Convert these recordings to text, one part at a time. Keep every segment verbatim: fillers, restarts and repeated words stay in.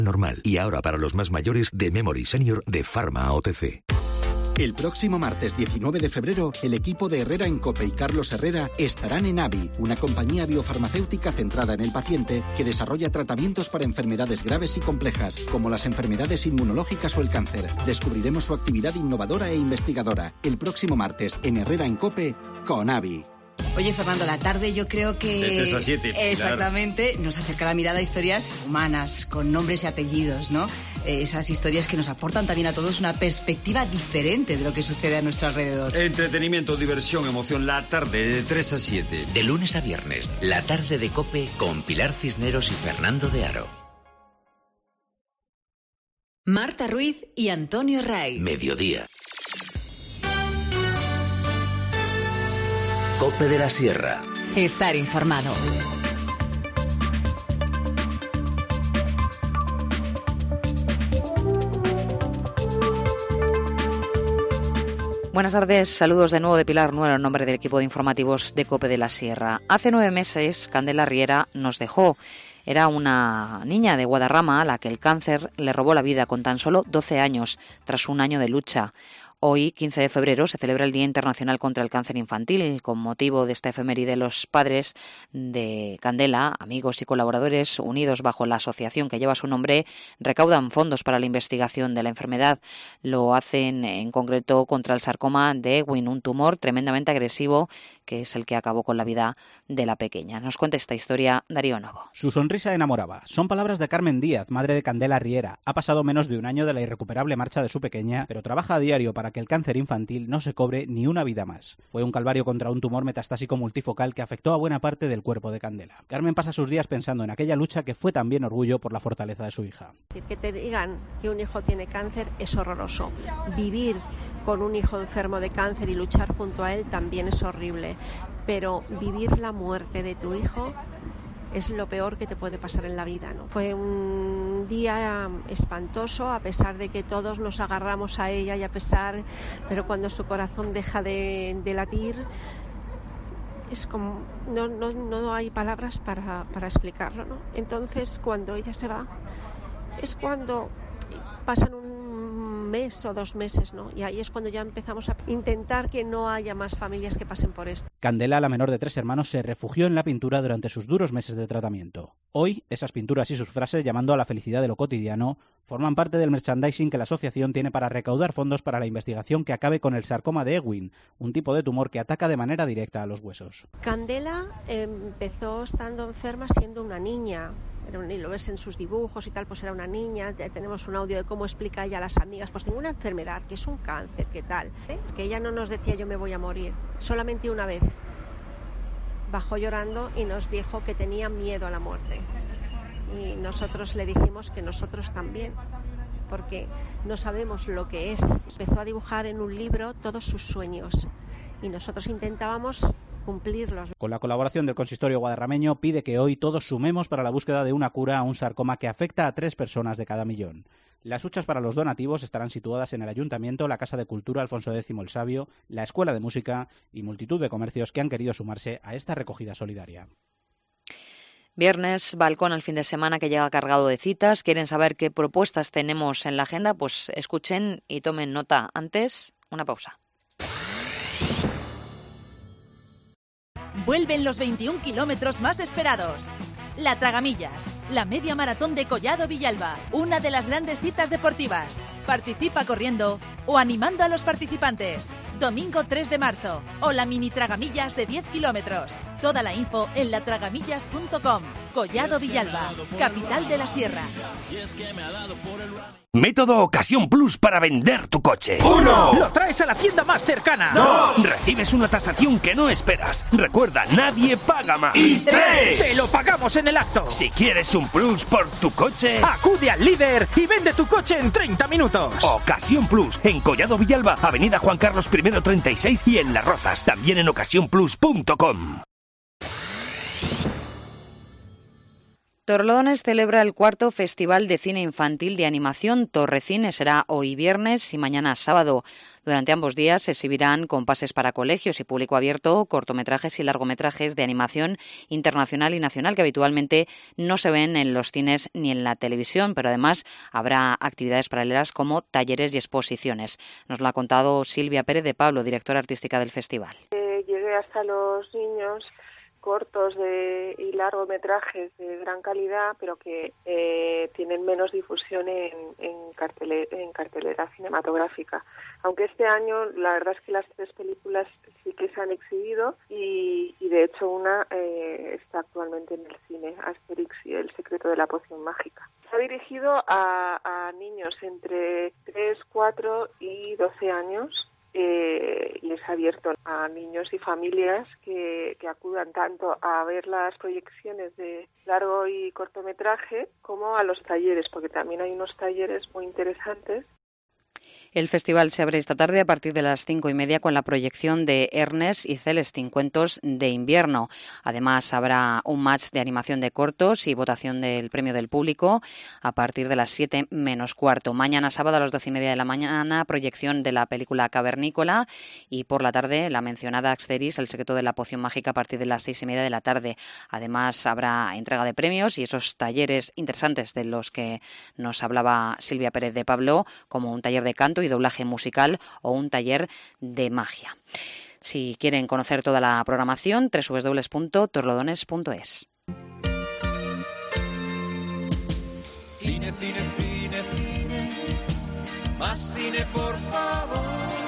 normal. Y ahora para los más mayores, de Memory Senior de Pharma O T C. El próximo martes diecinueve de febrero, el equipo de Herrera en COPE y Carlos Herrera estarán en AVI, una compañía biofarmacéutica centrada en el paciente que desarrolla tratamientos para enfermedades graves y complejas, como las enfermedades inmunológicas o el cáncer. Descubriremos su actividad innovadora e investigadora el próximo martes en Herrera en COPE con AVI. Oye, Fernando, la tarde yo creo que... De tres a siete. Exactamente, claro. Nos acerca la mirada a historias humanas, con nombres y apellidos, ¿no? Eh, esas historias que nos aportan también a todos una perspectiva diferente de lo que sucede a nuestro alrededor. Entretenimiento, diversión, emoción, la tarde de tres a siete. De lunes a viernes, la tarde de COPE con Pilar Cisneros y Fernando de Aro. Marta Ruiz y Antonio Ray. Mediodía. COPE de la Sierra. Estar informado. Buenas tardes, saludos de nuevo de Pilar Nuero en nombre del equipo de informativos de COPE de la Sierra. Hace nueve meses, Candela Riera nos dejó. Era una niña de Guadarrama a la que el cáncer le robó la vida con tan solo doce años, tras un año de lucha. Hoy, quince de febrero, se celebra el Día Internacional contra el Cáncer Infantil. Con motivo de esta efeméride, los padres de Candela, amigos y colaboradores unidos bajo la asociación que lleva su nombre, recaudan fondos para la investigación de la enfermedad. Lo hacen en concreto contra el sarcoma de Ewing, un tumor tremendamente agresivo que es el que acabó con la vida de la pequeña. Nos cuenta esta historia Darío Novo. Su sonrisa enamoraba. Son palabras de Carmen Díaz, madre de Candela Riera. Ha pasado menos de un año de la irrecuperable marcha de su pequeña, pero trabaja a diario para que el cáncer infantil no se cobre ni una vida más. Fue un calvario contra un tumor metastásico multifocal que afectó a buena parte del cuerpo de Candela. Carmen pasa sus días pensando en aquella lucha que fue también orgullo por la fortaleza de su hija. Que te digan que un hijo tiene cáncer es horroroso. Vivir con un hijo enfermo de cáncer y luchar junto a él también es horrible. Pero vivir la muerte de tu hijo es lo peor que te puede pasar en la vida, ¿no? Fue un día espantoso, a pesar de que todos nos agarramos a ella y a pesar, pero cuando su corazón deja de, de latir, es como, no, no, no hay palabras para, para explicarlo, ¿no? Entonces, cuando ella se va, es cuando pasan un mes o dos meses, ¿no? Y ahí es cuando ya empezamos a intentar que no haya más familias que pasen por esto. Candela, la menor de tres hermanos, se refugió en la pintura durante sus duros meses de tratamiento. Hoy, esas pinturas y sus frases llamando a la felicidad de lo cotidiano forman parte del merchandising que la asociación tiene para recaudar fondos para la investigación que acabe con el sarcoma de Ewing, un tipo de tumor que ataca de manera directa a los huesos. Candela empezó estando enferma siendo una niña. Y lo ves en sus dibujos y tal, pues era una niña. Tenemos un audio de cómo explica ella a las amigas, pues tengo una enfermedad, que es un cáncer, ¿qué tal? ¿Eh? Que ella no nos decía yo me voy a morir, solamente una vez bajó llorando y nos dijo que tenía miedo a la muerte, y nosotros le dijimos que nosotros también, porque no sabemos lo que es. Empezó a dibujar en un libro todos sus sueños y nosotros intentábamos cumplirlos. Con la colaboración del consistorio guadarrameño pide que hoy todos sumemos para la búsqueda de una cura a un sarcoma que afecta a tres personas de cada millón. Las huchas para los donativos estarán situadas en el Ayuntamiento, la Casa de Cultura Alfonso X el Sabio, la Escuela de Música y multitud de comercios que han querido sumarse a esta recogida solidaria. Viernes, balcón al fin de semana que llega cargado de citas. ¿Quieren saber qué propuestas tenemos en la agenda? Pues escuchen y tomen nota. Antes, una pausa. Vuelven los veintiún kilómetros más esperados. La Tragamillas, la media maratón de Collado Villalba, una de las grandes citas deportivas. Participa corriendo o animando a los participantes. Domingo tres de marzo, o la mini Tragamillas de diez kilómetros. Toda la info en la tragamillas punto com. Collado Villalba, capital de la Sierra. Método Ocasión Plus para vender tu coche. ¡Uno! ¡Lo traes a la tienda más cercana! ¡Dos! Recibes una tasación que no esperas. Recuerda, nadie paga más. ¡Y tres! ¡Te lo pagamos en el acto! Si quieres un plus por tu coche, acude al líder y vende tu coche en treinta minutos. Ocasión Plus, en Collado Villalba, Avenida Juan Carlos primero treinta y seis y en Las Rozas. También en ocasión plus punto com. Torrelodones celebra el cuarto Festival de Cine Infantil de Animación Torrecine. Será hoy viernes y mañana sábado. Durante ambos días se exhibirán con pases para colegios y público abierto cortometrajes y largometrajes de animación internacional y nacional que habitualmente no se ven en los cines ni en la televisión, pero además habrá actividades paralelas como talleres y exposiciones. Nos lo ha contado Silvia Pérez de Pablo, directora artística del festival. Eh, llegué hasta los niños cortos de, y largometrajes de gran calidad, pero que eh, tienen menos difusión en, en, cartele, en cartelera cinematográfica. Aunque este año la verdad es que las tres películas sí que se han exhibido y, y de hecho una eh, está actualmente en el cine, Asterix y el secreto de la poción mágica. Está dirigido a, a niños entre tres, cuatro y doce años. Eh, y es abierto a niños y familias que, que acudan tanto a ver las proyecciones de largo y cortometraje como a los talleres, porque también hay unos talleres muy interesantes. El festival se abre esta tarde a partir de las cinco y media con la proyección de Ernest y Celestín, cuentos de invierno. Además, habrá un match de animación de cortos y votación del premio del público a partir de las siete menos cuarto. Mañana sábado a las doce y media de la mañana, proyección de la película Cavernícola y por la tarde la mencionada Asterix, el secreto de la poción mágica a partir de las seis y media de la tarde. Además, habrá entrega de premios y esos talleres interesantes de los que nos hablaba Silvia Pérez de Pablo, como un taller de canto y doblaje musical o un taller de magia. Si quieren conocer toda la programación, doble u doble u doble u punto torrelodones punto es. Cine, cine, cine, cine, más cine, por favor.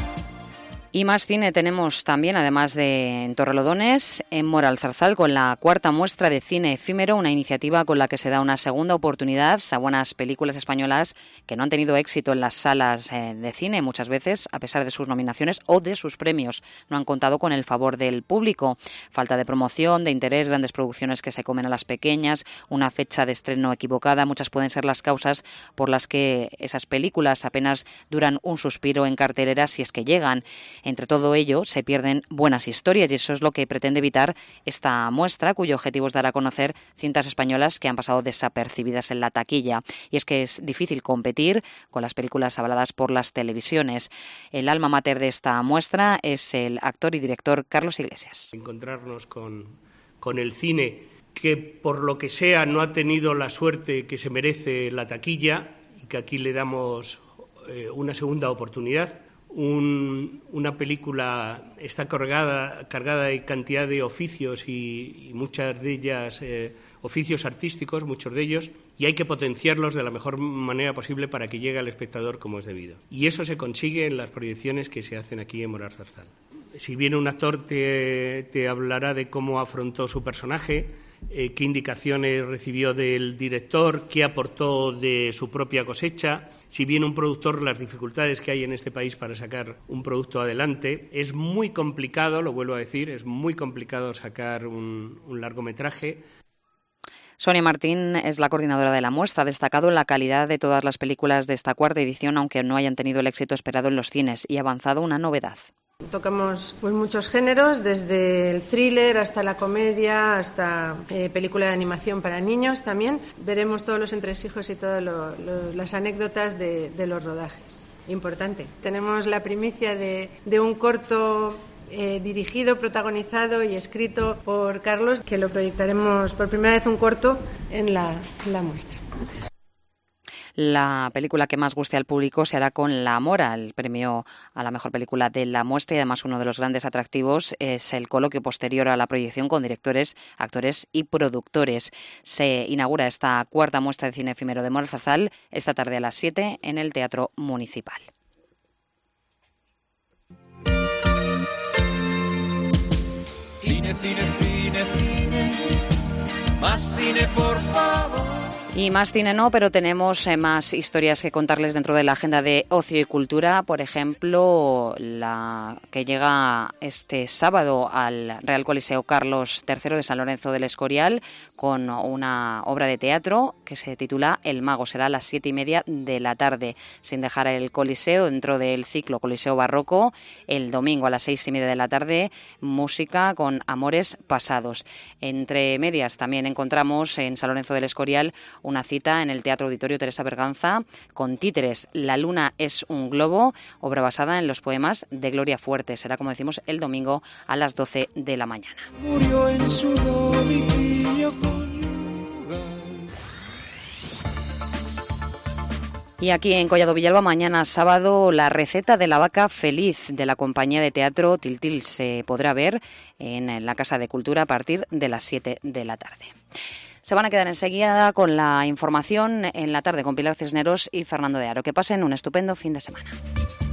Y más cine tenemos también, además de en Torrelodones, en Mora al Zarzal, con la cuarta muestra de cine efímero, una iniciativa con la que se da una segunda oportunidad a buenas películas españolas que no han tenido éxito en las salas eh, de cine muchas veces, a pesar de sus nominaciones o de sus premios. No han contado con el favor del público. Falta de promoción, de interés, grandes producciones que se comen a las pequeñas, una fecha de estreno equivocada. Muchas pueden ser las causas por las que esas películas apenas duran un suspiro en cartelera, si es que llegan. Entre todo ello, se pierden buenas historias y eso es lo que pretende evitar esta muestra, cuyo objetivo es dar a conocer cintas españolas que han pasado desapercibidas en la taquilla. Y es que es difícil competir con las películas avaladas por las televisiones. El alma mater de esta muestra es el actor y director Carlos Iglesias. Encontrarnos con, con el cine que, por lo que sea, no ha tenido la suerte que se merece la taquilla y que aquí le damos eh, una segunda oportunidad. Un, una película está cargada, cargada de cantidad de oficios y, y muchas de ellas eh, oficios artísticos, muchos de ellos, y hay que potenciarlos de la mejor manera posible para que llegue al espectador como es debido. Y eso se consigue en las proyecciones que se hacen aquí en Mora al Zarzal. Si bien un actor te, te hablará de cómo afrontó su personaje, Eh, qué indicaciones recibió del director, qué aportó de su propia cosecha. Si bien un productor, las dificultades que hay en este país para sacar un producto adelante, es muy complicado, lo vuelvo a decir, es muy complicado sacar un, un largometraje. Sonia Martín es la coordinadora de la muestra. Ha destacado la calidad de todas las películas de esta cuarta edición, aunque no hayan tenido el éxito esperado en los cines, y ha avanzado una novedad. Tocamos pues, muchos géneros, desde el thriller hasta la comedia, hasta eh, película de animación para niños también. Veremos todos los entresijos y todas lo, lo, las anécdotas de, de los rodajes. Importante. Tenemos la primicia de, de un corto eh, dirigido, protagonizado y escrito por Carlos, que lo proyectaremos por primera vez un corto en la, en la muestra. La película que más guste al público se hará con La Mora, el premio a la mejor película de la muestra, y además uno de los grandes atractivos es el coloquio posterior a la proyección con directores, actores y productores. Se inaugura esta cuarta muestra de cine efímero de Mora al Zarzal esta tarde a las siete en el Teatro Municipal. Cine, cine, cine, cine, más cine, por favor. Y más cine no, pero tenemos eh, más historias que contarles dentro de la agenda de ocio y cultura. Por ejemplo, la que llega este sábado al Real Coliseo Carlos tercero de San Lorenzo del Escorial con una obra de teatro que se titula El Mago. Será a las siete y media de la tarde, sin dejar el Coliseo, dentro del ciclo Coliseo Barroco. El domingo a las seis y media de la tarde, música con Amores Pasados. Entre medias también encontramos en San Lorenzo del Escorial una cita en el Teatro Auditorio Teresa Berganza con títeres. La luna es un globo, obra basada en los poemas de Gloria Fuerte. Será, como decimos, el domingo a las doce de la mañana. Murió en su domicilio conyugal. Y aquí en Collado Villalba, mañana sábado, la receta de la vaca feliz de la compañía de teatro Tiltil se podrá ver en la Casa de Cultura a partir de las siete de la tarde. Se van a quedar enseguida con la información en la tarde con Pilar Cisneros y Fernando de Aro. Que pasen un estupendo fin de semana.